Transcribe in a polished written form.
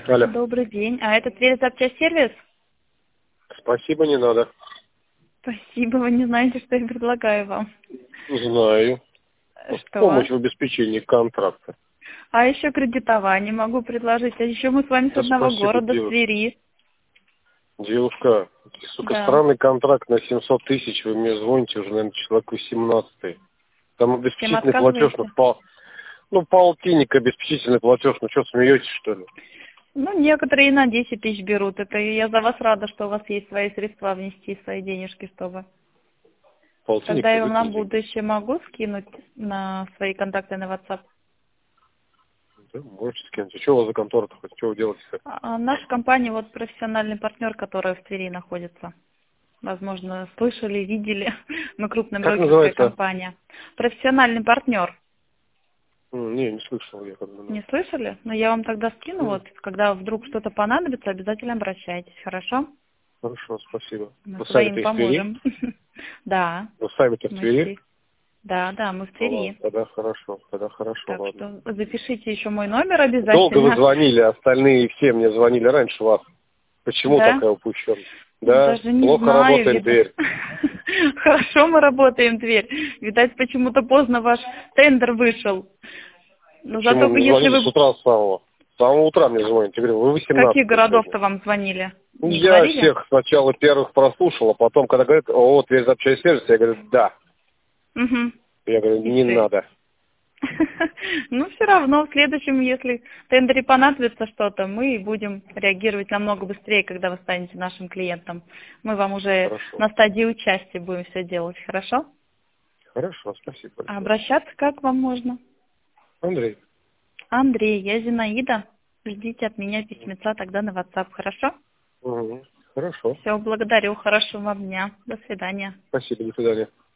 Алло. Добрый день. А это Тверь запчасть-сервис? Спасибо, не надо. Спасибо, вы не знаете, что я предлагаю вам. Знаю. Что? Помощь в обеспечении контракта. А еще кредитование могу предложить. А еще мы с вами с Да одного спасибо, города, с девушка. Твери. Девушка, сука, Да. странный контракт на 700 тысяч. Вы мне звоните уже, наверное, человеку 17-й. Там Чем обеспечительный платеж, отказываете? полтинник обеспечительный платеж. Ну что, смеетесь, что ли? Ну, некоторые и на 10 тысяч берут. Это я за вас рада, что у вас есть свои средства внести, свои денежки, чтобы. Полтинник Тогда я вам на выкиньте. будущее могу скинуть на свои контакты на WhatsApp. Да, можете скинуть. А что у вас за контора-то хоть? Что вы делаете-то? Наша компания, вот профессиональный партнер, который в Твери находится. Возможно, слышали, видели. Мы крупная Как брокерская называется? компания. Профессиональный партнер. Не слышал я как бы. Не слышали? Но я вам тогда скину, вот, когда вдруг что-то понадобится, обязательно обращайтесь, хорошо? Хорошо, спасибо. Мы Вы своим сами-то из Твери? поможем. Да, Вы сами-то в мы Твери? все. Да, мы в Ну ладно, Твери. тогда хорошо, Так ладно. что запишите еще мой номер Долго вы обязательно. звонили, остальные все мне звонили раньше вас. Почему Да? такая упущенность? Ну, Да, даже не плохо знаю, работает видать. дверь. Хорошо мы работаем, Тверь. Видать, почему-то поздно ваш тендер вышел. Но Почему зато мне если звонили с вы... утра с самого? С самого утра мне звоните. Я говорю, вы С каких 18 сегодня. городов-то вам звонили? Ну, Не я говорили? всех сначала первых прослушал, а потом, когда говорят, о, Тверь запчасть сервис, я говорю, да. Угу. Я говорю, И не все. надо. Ну, все равно, в следующем, если тендере понадобится что-то, мы будем реагировать намного быстрее, когда вы станете нашим клиентом. Мы вам уже Хорошо. на стадии участия будем все делать, хорошо? Хорошо, спасибо А большое. обращаться как вам можно? Андрей. Андрей, я Зинаида. Ждите от меня письмеца тогда на WhatsApp, хорошо? Угу. Хорошо. Все, благодарю, хорошего вам дня. До свидания. Спасибо, до свидания.